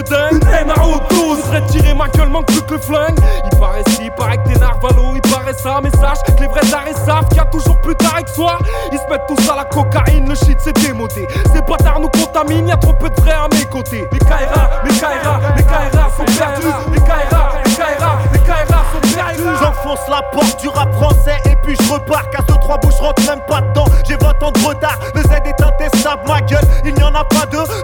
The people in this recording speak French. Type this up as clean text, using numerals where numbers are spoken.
dingue. Une haine à haute dose. Voudrais tirer ma gueule, manque plus que le flingue. Il paraît que t'es narvalo, il paraît ça. Mais sache que les vrais arrêts savent qu'il y a toujours plus tard avec soi. Ils se mettent tous à la cocaïne, le shit c'est démodé. Ces bâtards nous contaminent, y'a trop peu de vrais à mes côtés. Les Kaira sont perdus. Les Kaira sont perdus. J'enfonce la porte du rap français et puis je repars. Casse de trois bouches, rentre même pas dedans. J'ai 20 ans de retard, le Z est intestable, ma gueule, il n'y en a pas deux.